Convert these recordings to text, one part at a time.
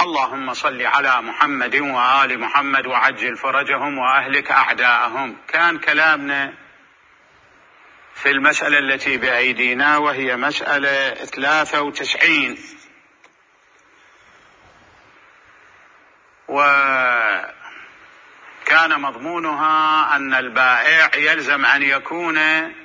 اللهم صل على محمد وآل محمد وعجل فرجهم وأهلك أعداءهم. كان كلامنا في المسألة التي بأيدينا وهي مسألة 93، وكان مضمونها أن البائع يلزم أن يكون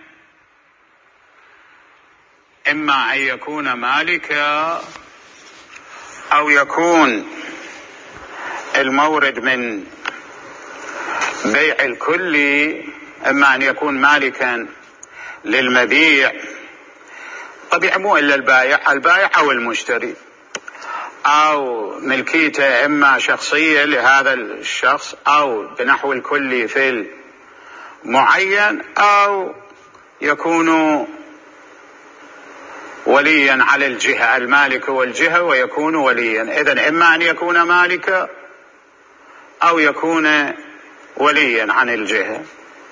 إما أن يكون مالكا أو يكون المورد من بيع الكلي، إما أن يكون مالكا للمبيع، طبيعي مو إلا البائع أو المشتري، أو ملكيته إما شخصية لهذا الشخص أو بنحو الكلي في المعين، أو يكون وليا على الجهة، المالك والجهة ويكون وليا. إذن إما أن يكون مالكا أو يكون وليا عن الجهة.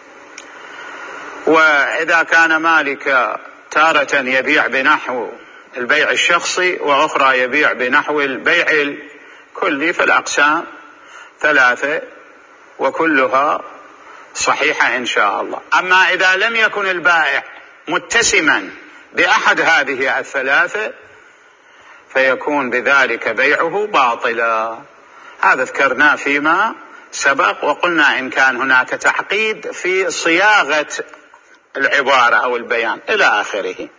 وإذا كان مالكا تارة يبيع بنحو البيع الشخصي وأخرى يبيع بنحو البيع الكلي، فالأقسام 3 وكلها صحيحة إن شاء الله. أما إذا لم يكن البائع متسما بأحد هذه 3 فيكون بذلك بيعه باطلا. هذا ذكرناه فيما سبق، وقلنا إن كان هناك تعقيد في صياغة العبارة أو البيان إلى آخره.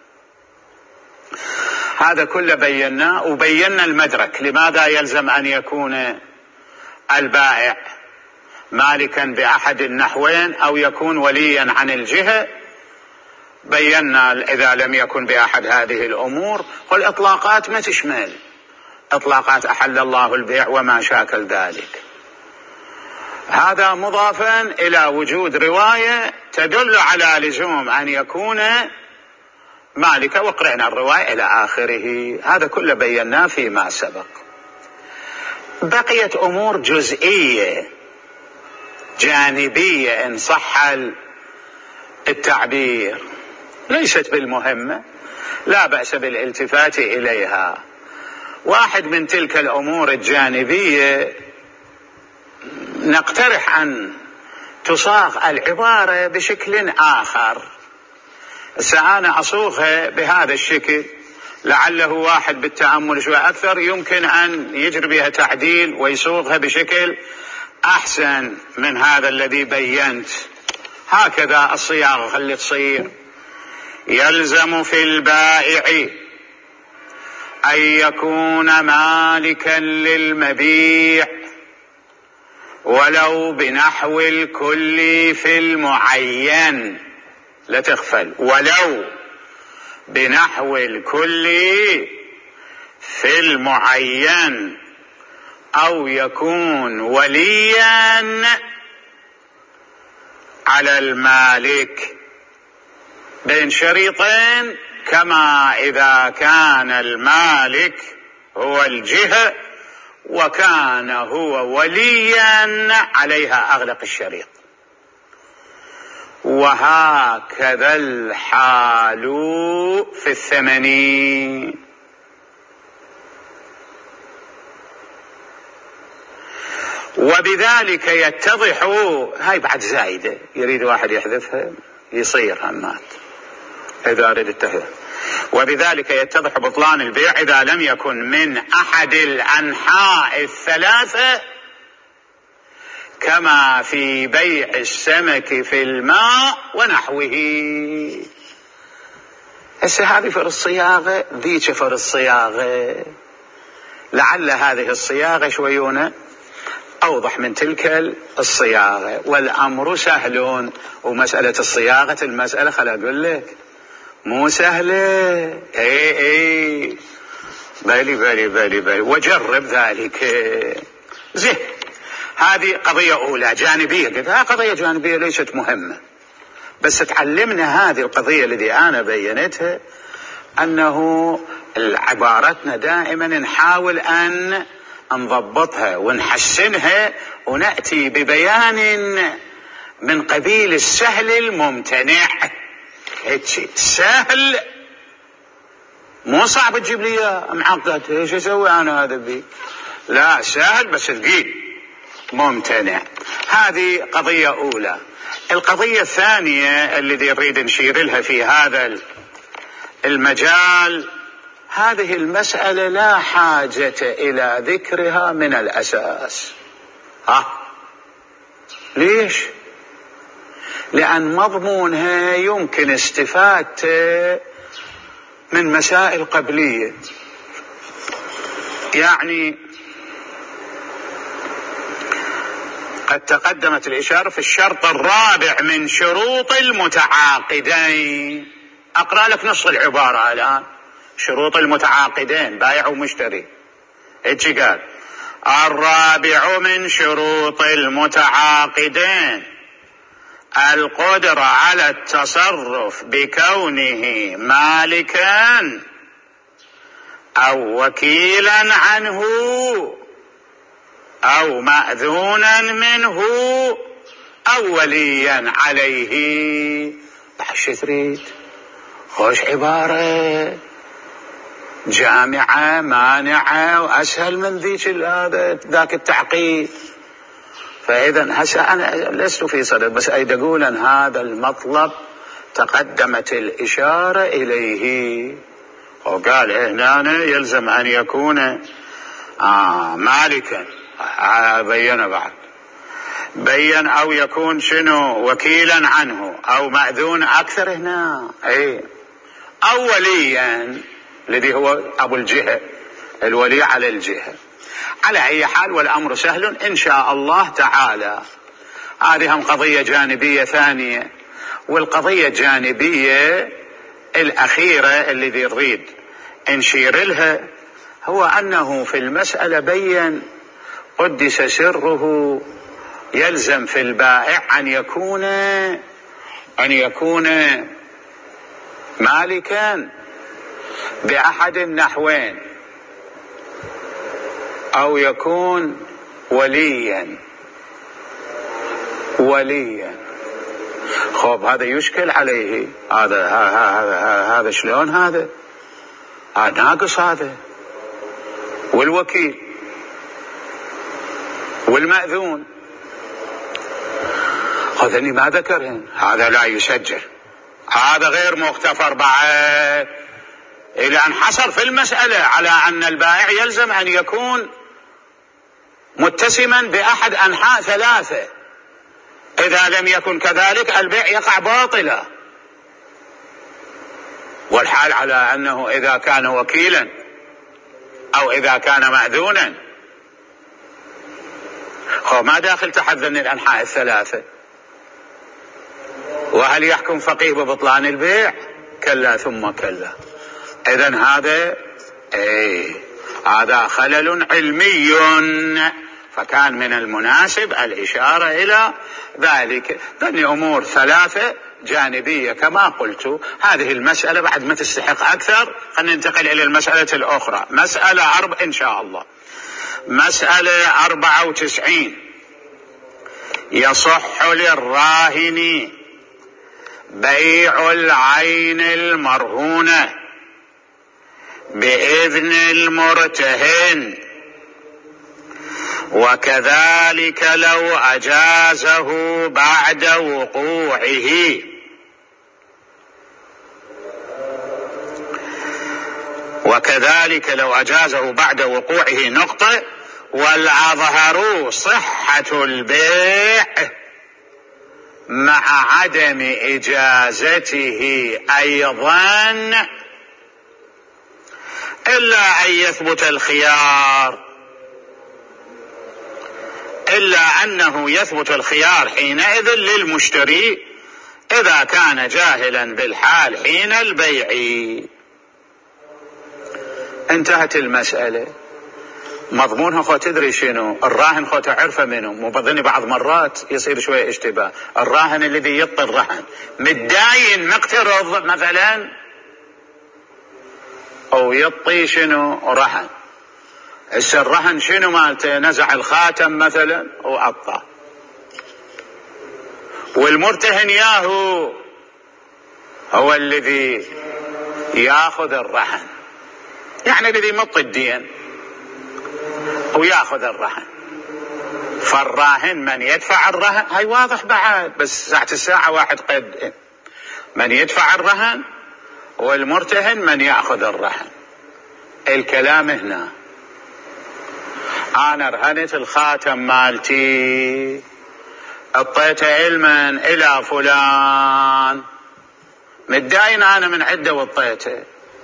هذا كله بيناه، وبينا المدرك لماذا يلزم أن يكون البائع مالكا بأحد النحوين أو يكون وليا عن الجهة. بينا إذا لم يكن بأحد هذه الأمور، والإطلاقات ما تشمل إطلاقات أحل الله البيع وما شاكل ذلك. هذا مضافا إلى وجود رواية تدل على لزوم أن يكون مالكا، وقرأنا الرواية إلى آخره. هذا كله بيناه فيما سبق. بقيت أمور جزئية جانبية إن صح التعبير، ليست بالمهمة، لا بأس بالالتفات إليها. واحد من تلك الأمور الجانبية نقترح أن تصاغ العبارة بشكل آخر. أنا أصوغها بهذا الشكل، لعله واحد بالتأمل شوي أكثر يمكن أن يجري بها تعديل ويصوغها بشكل أحسن من هذا الذي بينت. هكذا الصياغة اللي تصير: يلزم في البائع أن يكون مالكا للمبيع ولو بنحو الكل في المعين. لا تغفل، ولو بنحو الكل في المعين، أو يكون وليا على المالك بين شريطين، كما إذا كان المالك هو الجهة وكان هو وليا عليها أغلق الشريط. وهكذا الحال في الثمن. وبذلك يتضح، هاي بعد زايدة يريد واحد يحذفها يصير همات إذا أريد التحذير. وبذلك يتضح بطلان البيع إذا لم يكن من أحد الأنحاء 3 كما في بيع السمك في الماء ونحوه. هسه هذه فر الصياغة، ذيك فر الصياغة. لعل هذه الصياغة شويونة أوضح من تلك الصياغة، والأمر سهل. ومسألة الصياغة المسألة خل أقول لك مو سهلة. اي بالي وجرب ذلك. زين، هذه قضية أولى جانبية. قلتها قضية جانبية ليست مهمة، بس تعلمنا هذه القضية التي أنا بينتها، أنه عبارتنا دائما نحاول أن نضبطها ونحسنها ونأتي ببيان من قبيل السهل الممتنع. سهل، مو صعب تجيب لي معقد. ايش اسوي انا هذا بي؟ لا سهل بس ثقيل ممتنع. هذه قضية أولى. القضية الثانية التي نريد نشير لها في هذا المجال، هذه المسألة لا حاجة إلى ذكرها من الأساس. ليش؟ لأن مضمونها يمكن استفادته من مسائل قبلية. يعني قد تقدمت الإشارة في الشرط الرابع من شروط المتعاقدين. أقرأ لك نص العبارة الآن. شروط المتعاقدين بائع ومشتري، إيش قال؟ الرابع من شروط المتعاقدين القدرة على التصرف بكونه مالكا أو وكيلا عنه أو مأذونا منه أو وليا عليه. بحش تريد؟ خوش عبارة جامعة مانعة وأسهل من ذاك التعقيد. فإذا هسه أنا لست في صدد، بس أريد أقول أن هذا المطلب تقدمت الإشارة إليه. وقال هنا يلزم أن يكون مالكا، بين بعد بين أو يكون شنو وكيلا عنه أو مأذون أكثر هنا أو وليا الذي هو أبو الجهة، الولي على الجهة. على أي حال والأمر سهل إن شاء الله تعالى. هذه هم قضية جانبية ثانية. والقضية الجانبية الأخيرة الذي نريد نشير لها هو أنه في المسألة بين قدس سره يلزم في البائع أن يكون مالكا بأحد النحوين أو يكون وليا. خب هذا يشكل عليه. هذا شلون؟ هذا ناقص. هذا والوكيل والمأذون هذني ما ذكرهن. هذا لا يسجل، هذا غير مغتفر بعد. إلى أن حصر في المسألة على أن البائع يلزم أن يكون متسما بأحد أنحاء ثلاثة. إذا لم يكن كذلك البيع يقع باطلا. والحال على أنه إذا كان وكيلا أو إذا كان مأذونا هو ما داخل تحت ذن الأنحاء الثلاثة. وهل يحكم فقيه ببطلان البيع؟ كلا ثم كلا. إذن هذا خلل علمي، فكان من المناسب الإشارة إلى ذلك. ذني أمور ثلاثة جانبية كما قلت. هذه المسألة بعد ما تستحق أكثر خلينا ننتقل إلى المسألة الأخرى. مسألة إن شاء الله مسألة 94. يصح للراهن بيع العين المرهونة بإذن المرتهن، وكذلك لو أجازه بعد وقوعه نقطة. والأظهر صحة البيع مع عدم إجازته أيضا، إلا أن يثبت الخيار، إلا أنه يثبت الخيار حينئذ للمشتري إذا كان جاهلا بالحال حين البيع. انتهت المسألة. مضمونها خو تدري شنو؟ الراهن خو تعرفه منه. مبظني بعض مرات يصير شوية اشتباه. الراهن الذي يعطي الرهن متداين مقترض مثلا، أو يعطي شنو رهن. الرهن شنو مالته؟ نزع الخاتم مثلا وأعطاه، والمرتهن ياهو هو الذي ياخذ الرهن، يعني الذي مط الدين. وياخذ الرهن. فالراهن من يدفع الرهن، هاي واضح بعد، بس ساعة الساعة واحد قد من يدفع الرهن، والمرتهن من يأخذ الرهن. الكلام هنا أنا رهنت الخاتم مالتي، اعطيته علما إلى فلان، متداين أنا من عدة واعطيته،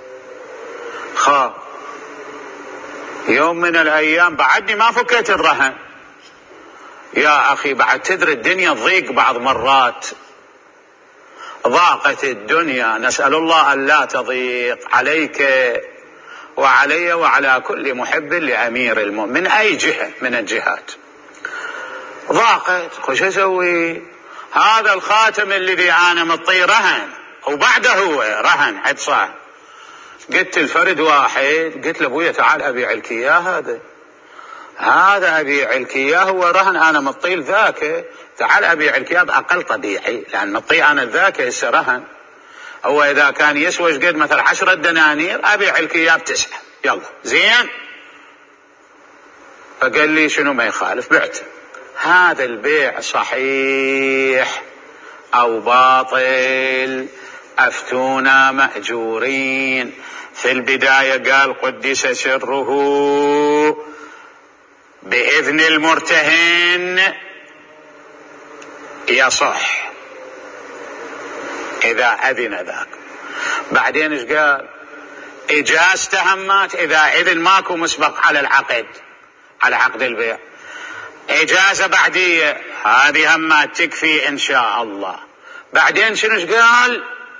يوم من الأيام بعدني ما فكيت الرهن. يا أخي بعد تدري الدنيا تضيق بعض مرات، ضاقت الدنيا، نسأل الله أن لا تضيق عليك وعلي وعلى كل محب لأمير المؤمن من أي جهة من الجهات. ضاقت، وش أسوي؟ هذا الخاتم الذي أنا مطي رهن، وبعده هو رهن عد صاحب. قلت الفرد واحد، قلت له أبويا تعال أبيع لك إياه، هذا أبيع لك إياه، هو رهن أنا مطيل ذاك، تعال أبيع لك إياه بأقل طبيعي، لأن مطي أنا ذاك هسه رهن، هو إذا كان يسوى قد مثلا 10 دنانير أبيع لك إياه ب9، يلا زين. فقال لي شنو ما يخالف، بعت. هذا البيع صحيح أو باطل؟ أفتونا مأجورين. في البداية قال قدس سره بإذن المرتهن يصح إذا أذن ذاك. بعدين ايش قال؟ إجازته همات إذا إذن ماكو مسبق على العقد، على عقد البيع، إجازة بعدية هذه همات تكفي إن شاء الله. بعدين شنوش قال؟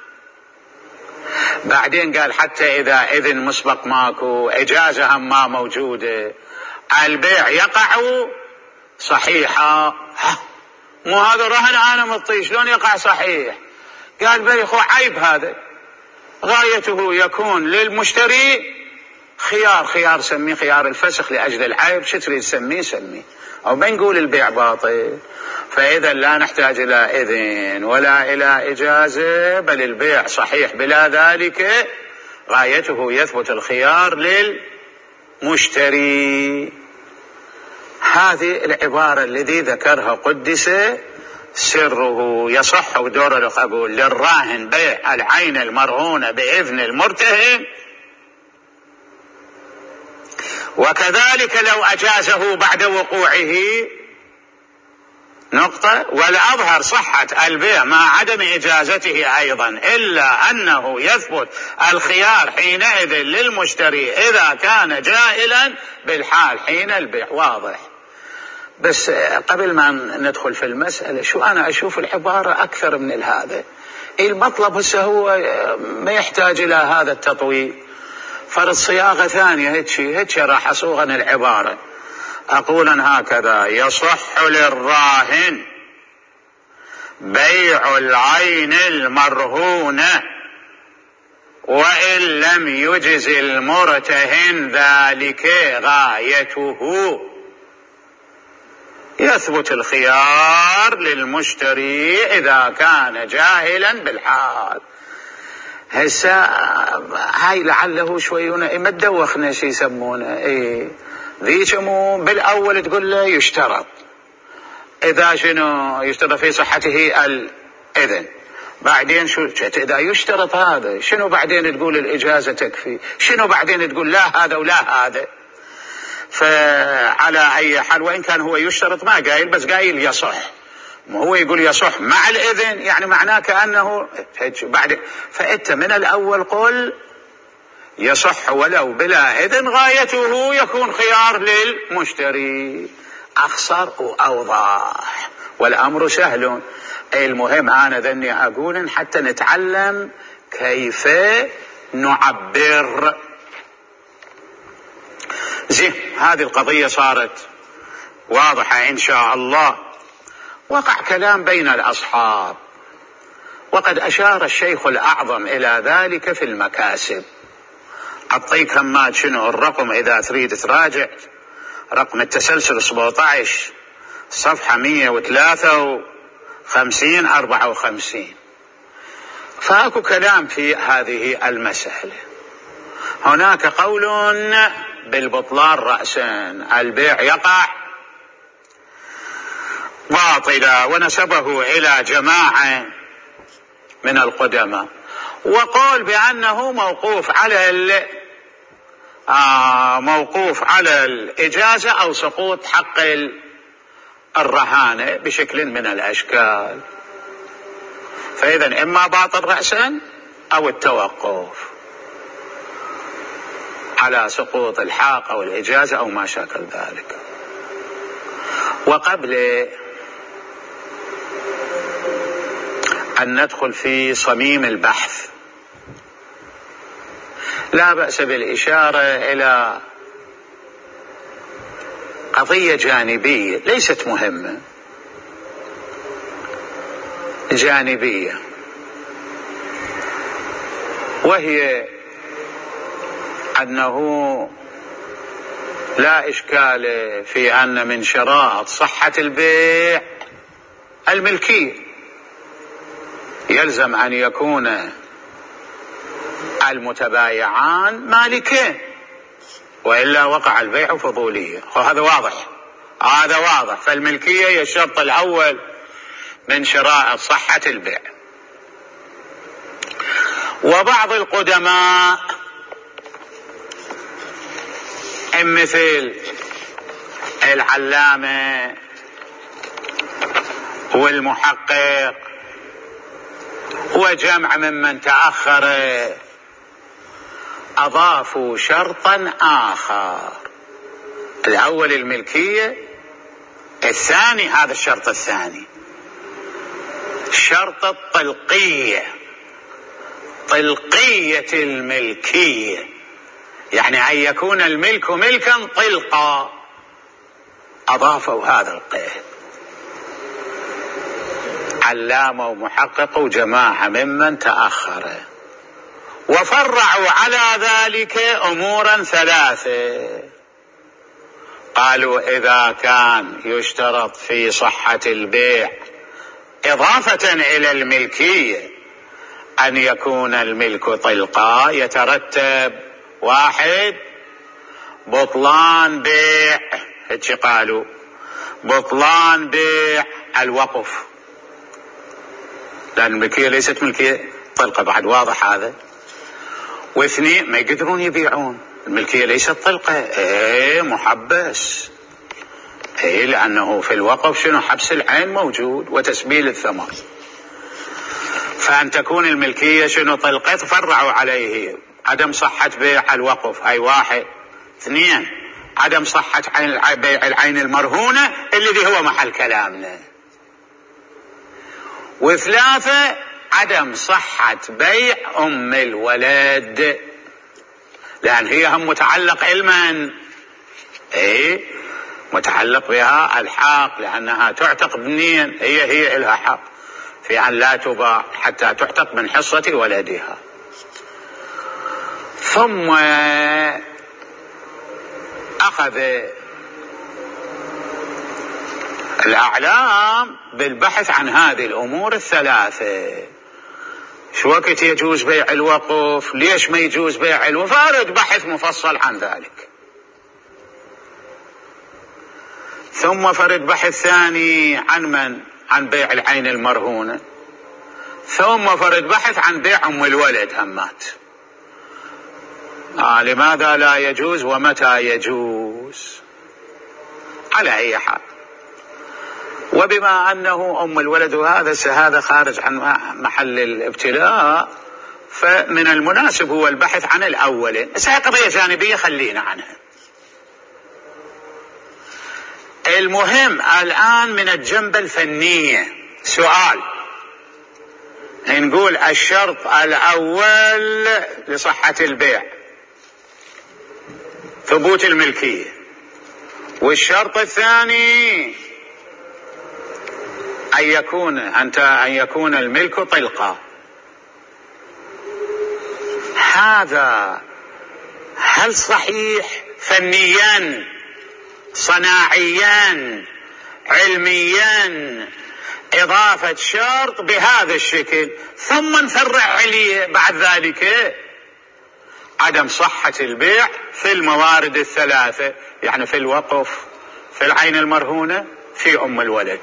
بعدين قال حتى إذا إذن مسبق ماكو، إجازة هم ما موجودة، البيع يقع صحيحة. مو هذا رهن أنا مطي، شلون يقع صحيح؟ قال بي خو عيب، هذا غايته يكون للمشتري خيار سميه خيار الفسخ لأجل العيب، شو تريد سميه سميه، أو بنقول البيع باطل. فإذا لا نحتاج إلى إذن ولا إلى إجازة، بل البيع صحيح بلا ذلك، غايته يثبت الخيار للمشتري. هذه العبارة الذي ذكرها قدس سره. يصح ودور القبول للراهن بيع العين المرهونة بإذن المرتهن، وكذلك لو أجازه بعد وقوعه نقطة. والأظهر صحة البيع مع عدم إجازته أيضا، إلا أنه يثبت الخيار حينئذ للمشتري إذا كان جاهلا بالحال حين البيع. واضح. بس قبل ما ندخل في المسألة، شو أنا أشوف العبارة أكثر من هذا. المطلب هسه هو ما يحتاج إلى هذا التطويل، فرض صياغة ثانية هيك راح أصوغ العبارة. أقول هكذا: يصح للراهن بيع العين المرهونة وإن لم يجز المرتهن ذلك غايته، يثبت الخيار للمشتري إذا كان جاهلا بالحال. هسه هاي لعله شوي ما تدوخنا شي يسمونه ذيك مو بالأول تقول له يشترط، إذا شنو يشترط في صحته الإذن، بعدين شو إذا يشترط هذا شنو، بعدين تقول الإجازة تكفي، شنو بعدين تقول لا هذا ولا هذا. فعلى أي حال، وإن كان هو يشترط ما قايل، بس قايل يصح، هو يقول يصح مع الإذن، يعني معناه كأنه بعد. فأنت من الأول قل يصح ولو بلا إذن، غايته يكون خيار للمشتري. أخصر وأوضح، والأمر سهل. المهم أنا ذني أقول حتى نتعلم كيف نعبر. زين، هذه القضية صارت واضحة إن شاء الله. وقع كلام بين الأصحاب، وقد أشار الشيخ الأعظم إلى ذلك في المكاسب. أعطيك همات شنو الرقم إذا تريد تراجع، رقم التسلسل 17 صفحة 153 54. فأكو كلام في هذه المسألة. هناك قول بالبطلان رأسا، البيع يقع باطلا، ونسبه إلى جماعة من القدماء، وقال بأنه موقوف على الإجازة أو سقوط حق الرهانة بشكل من الأشكال. فإذا إما باطل رأسا أو التوقف على سقوط الحق أو الإجازة أو ما شاكل ذلك. وقبل أن ندخل في صميم البحث لا بأس بالإشارة إلى قضية جانبية ليست مهمة، جانبية، وهي أنه لا إشكال في أن من شرائط صحة البيع الملكية، يلزم أن يكون المتبايعان مالكين وإلا وقع البيع فضولية. هذا واضح. فالملكية هي الشرط الأول من شرائط صحة البيع. وبعض القدماء مثل العلامة والمحقق وجمع ممن تأخر أضافوا شرطا آخر، الأول الملكية، الثاني هذا الشرط الثاني شرط الطلقية، طلقية الملكية، يعني أن يكون الملك ملكا طلقا، أضافوا هذا القيد. علامة ومحقق وجماعة ممن تأخر، وفرعوا على ذلك أمورا ثلاثة. قالوا إذا كان يشترط في صحة البيع إضافة إلى الملكية أن يكون الملك طلقا، يترتب 1 بطلان بيع، هيك قالوا بطلان بيع الوقف، لأن الملكية ليست ملكية طلقة، بعد واضح هذا. و2 ما يقدرون يبيعون، الملكية ليست طلقة، محبس، لأنه في الوقف شنو؟ حبس العين موجود وتسبيل الثمن. فأن تكون الملكية شنو؟ طلقة، فرعوا عليه عدم صحة بيع الوقف، أي 1. 2 عدم صحة بيع العين المرهونة الذي هو محل كلامنا. و3 عدم صحة بيع أم الولد، لأن هي هم متعلق علما، متعلق بها الحق، لأنها تعتق بنين، هي إلها حق في أن لا تباع حتى تعتق من حصة ولدها. ثم أخذ الأعلام بالبحث عن هذه الأمور الثلاثة، شو وقت يجوز بيع الوقف، ليش ما يجوز بيع الوقف، فارد بحث مفصل عن ذلك. ثم فرد بحث ثاني عن بيع العين المرهونة. ثم فرد بحث عن بيع أم الولد همات، لماذا لا يجوز ومتى يجوز. على أي حال، وبما أنه أم الولد هذا خارج عن محل الابتلاء، فمن المناسب هو البحث عن الأولين. بس هي قضية جانبية خلينا عنها. المهم الآن من الجنبة الفنية سؤال، نقول الشرط الأول لصحة البيع ثبوت الملكية، والشرط الثاني أن يكون الملك طلقا. هذا هل صحيح فنيا صناعيا علميا إضافة شرط بهذا الشكل ثم نفرع عليه بعد ذلك، عدم صحة البيع في الموارد الثلاثة، يعني في الوقف، في العين المرهونة، في أم الولد.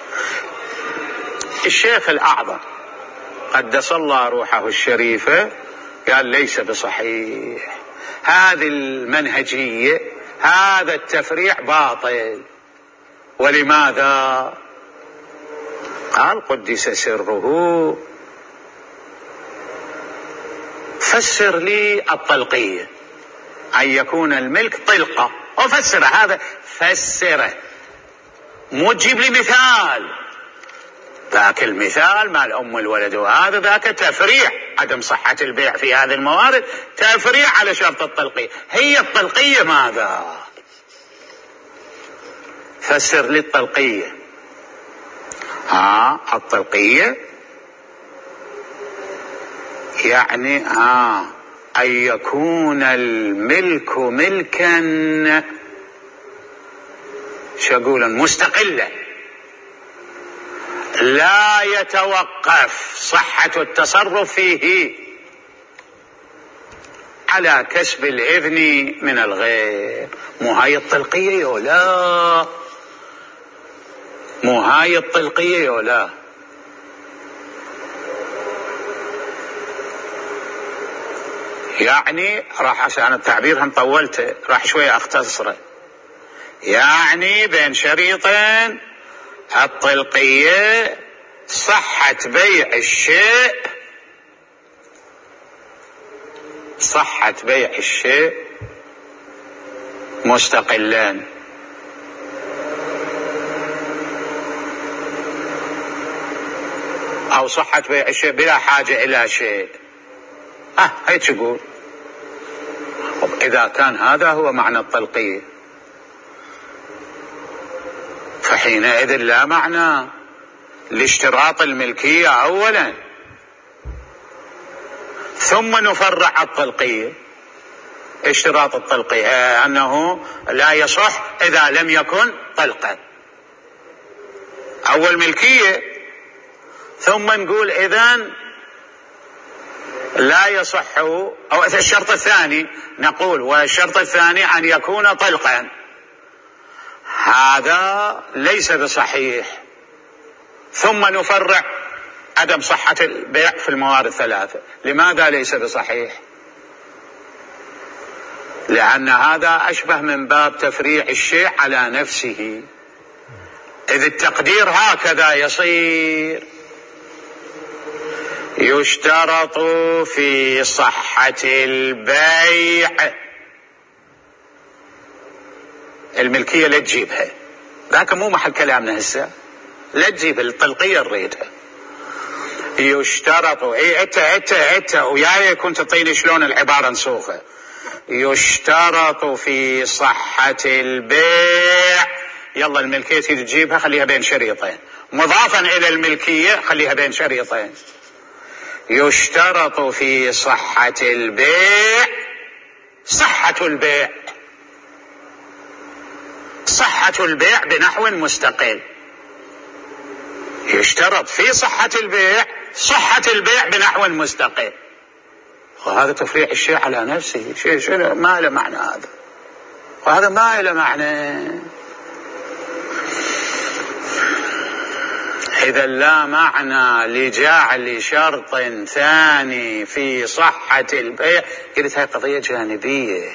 الشيخ الأعظم قدس الله روحه الشريفة قال ليس بصحيح، هذه المنهجية، هذا التفريع باطل. ولماذا؟ قال قدس سره فسر لي الطلقية، أن يكون الملك طلقة، وفسر هذا، فسره، مو تجيب لي مثال. ذاك المثال مال أم الولد وهذا ذاك تفريع عدم صحة البيع في هذه الموارد، تفريع على شرط الطلقية. هي الطلقية ماذا؟ فسر لي الطلقية. الطلقية يعني أن يكون الملك ملكا شغولا مستقلا، لا يتوقف صحة التصرف فيه على كسب الإذن من الغير. مو هاي الطلقية ولا مو هاي الطلقية ولا يعني راح عشان التعبير هم طولته، راح شوية أختصره. يعني بين شريطين، الطلقية صحة بيع الشيء، صحة بيع الشيء مستقلان، أو صحة بيع الشيء بلا حاجة إلى شيء. هيك تقول. إذا كان هذا هو معنى الطلقية فحينئذ لا معنى لاشتراط الملكية أولا، ثم نفرع الطلقية. اشتراط الطلقية أنه لا يصح إذا لم يكن طلقا. أول ملكية، ثم نقول إذن لا يصح، أو الشرط الثاني نقول والشرط الثاني أن يكون طلقا. هذا ليس بصحيح. ثم نفرع عدم صحة البيع في الموارد الثلاثة. لماذا ليس بصحيح؟ لأن هذا أشبه من باب تفريع الشيء على نفسه، إذ التقدير هكذا يصير: يشترط في صحة البيع. الملكية لا تجيبها، لكن مو محل كلامنا هسه، لا تجيب الطلقية نريدها. يشترط، انت وياي كنت تعطيني شلون العبارة نسوقها. يشترط في صحة البيع، يلا الملكية تيجي تجيبها خليها بين شريطين، مضافا إلى الملكية خليها بين شريطين. يشترط في صحة البيع، صحة البيع، صحة البيع بنحو مستقل. يشترط في صحة البيع، صحة البيع بنحو مستقل. وهذا تفريع الشيء على نفسه، شيء ما له معنى هذا، وهذا ما له معنى. إذا لا معنى لجعل شرط ثاني في صحة البيع. قلت هاي قضية جانبية،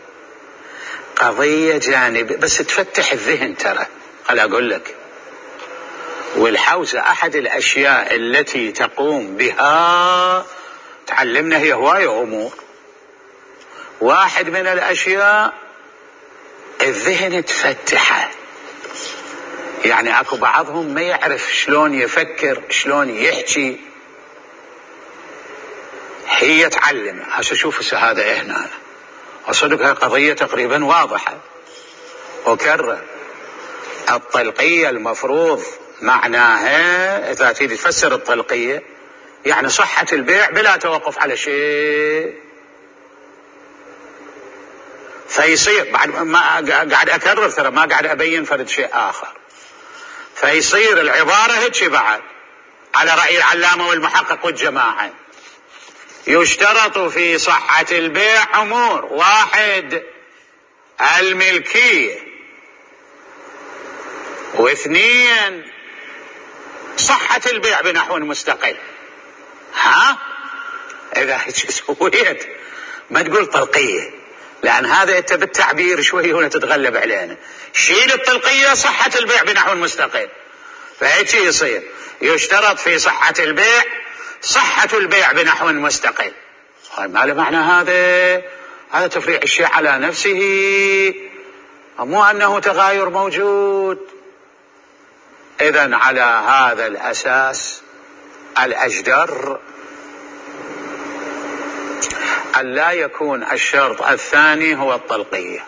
قضية جانبية بس تفتح الذهن. ترى خل أقول لك، والحوزة أحد الأشياء التي تقوم بها تعلمنا هي هواية أمور. واحد من الأشياء الذهن تفتحه، يعني أكو بعضهم ما يعرف شلون يفكر، شلون يحكي. هي تعلم هسه. شوف هذا هنا أصدق هاي قضية تقريبا واضحة. وكرر الطلقية المفروض معناها إذا تريد تفسر الطلقية يعني صحة البيع بلا توقف على شيء. فيصير بعد ما قاعد أكرر، ترى ما قاعد أبين فرد شيء آخر، فيصير العبارة هيك بعد على رأي العلامة والمحقق والجماعة. يشترط في صحة البيع أمور: 1 الملكية، 2 صحة البيع بنحو مستقل. إذا سويت ما تقول طلقية، لأن هذا أنت بالتعبير شوي هنا تتغلب علينا. شيل الطلقية، صحة البيع بنحو مستقل، فهيك يصير يشترط في صحة البيع صحة البيع بنحو مستقل. ما له معنى هذا تفريع الشيء على نفسه، مو أنه تغاير موجود. إذن على هذا الأساس الأجدر أن لا يكون الشرط الثاني هو الطلقية،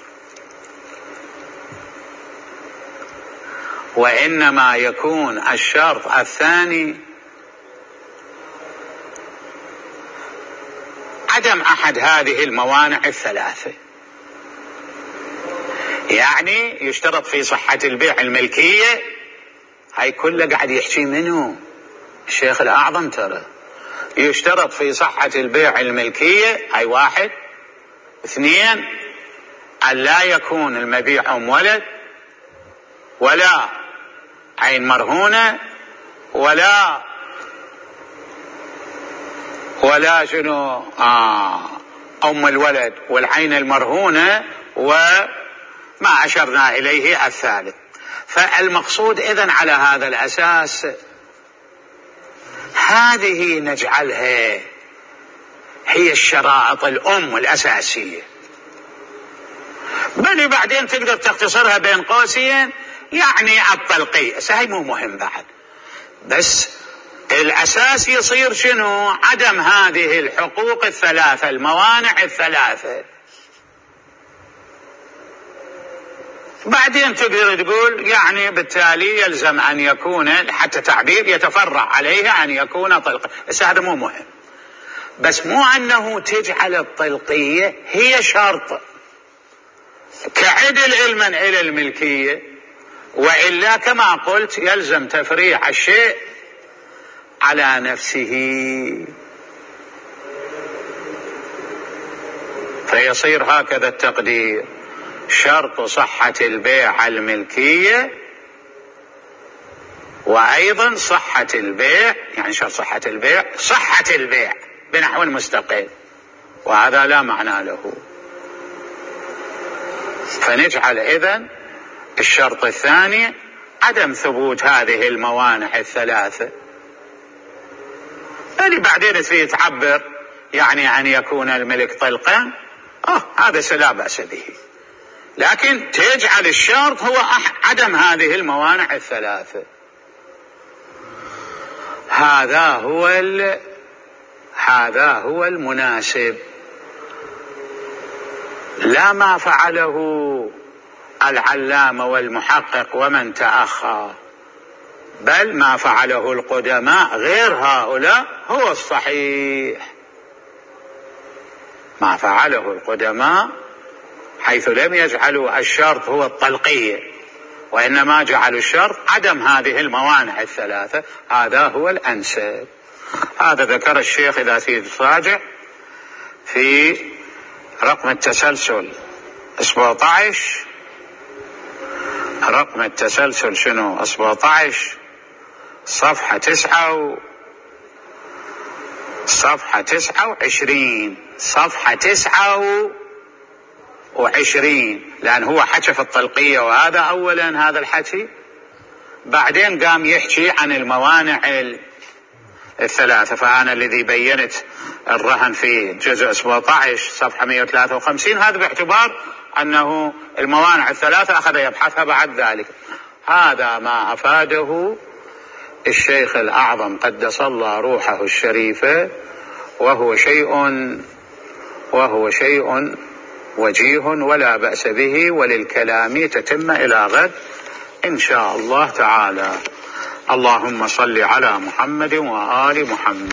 وإنما يكون الشرط الثاني عدم أحد هذه الموانع الثلاثة. يعني يشترط في صحة البيع الملكية، هاي كله قاعد يحكي منه الشيخ الأعظم ترى. يشترط في صحة البيع الملكية هاي 1. 2 أن لا يكون المبيع ولد ولا عين مرهونة ولا شنو أم الولد والعين المرهونة، وما أشرنا إليه الثالث. فالمقصود إذن على هذا الأساس هذه نجعلها هي الشرائط الأم الأساسية، بل بعدين تقدر تختصرها بين قوسين يعني الطلقية. هاي مو مهم بعد، بس الأساس يصير شنو؟ عدم هذه الحقوق الثلاثة، الموانع الثلاثة. بعدين تقدر تقول يعني بالتالي يلزم أن يكون حتى تعبير يتفرع عليه أن يكون طلقية، بس هذا مو مهم. بس مو أنه تجعل الطلقية هي شرط كعدل المنع إلى الملكية، وإلا كما قلت يلزم تفريع الشيء على نفسه، فيصير هكذا التقدير: شرط صحة البيع الملكية، وأيضا صحة البيع، يعني شرط صحة البيع بنحو مستقل، وهذا لا معنى له. فنجعل إذن الشرط الثاني عدم ثبوت هذه الموانع الثلاثة. يعني بعدين تريد تعبر يعني أن يكون الملك طلقا، هذا لا بأس به، لكن تجعل الشرط هو عدم هذه الموانع الثلاثة. هذا هو المناسب، لا ما فعله العلامة والمحقق ومن تأخر، بل ما فعله القدماء غير هؤلاء هو الصحيح. ما فعله القدماء حيث لم يجعلوا الشرط هو الطلقية، وإنما جعلوا الشرط عدم هذه الموانع الثلاثة، هذا هو الأنسب. هذا ذكر الشيخ إذا تريد تراجع في رقم التسلسل 17، رقم التسلسل شنو 17 صفحة 29، صفحة 29، لأن هو حكى في الطلقية، وهذا أولا هذا الحكي، بعدين قام يحكي عن الموانع الثلاثة. فأنا الذي بينت الرهن في جزء 17 صفحة 153 هذا باعتبار أنه الموانع الثلاثة أخذ يبحثها بعد ذلك. هذا ما أفاده الشيخ الأعظم قدس الله روحه الشريفة، وهو شيء وجيه ولا بأس به، وللكلام تتم إلى غد إن شاء الله تعالى. اللهم صل على محمد وآل محمد.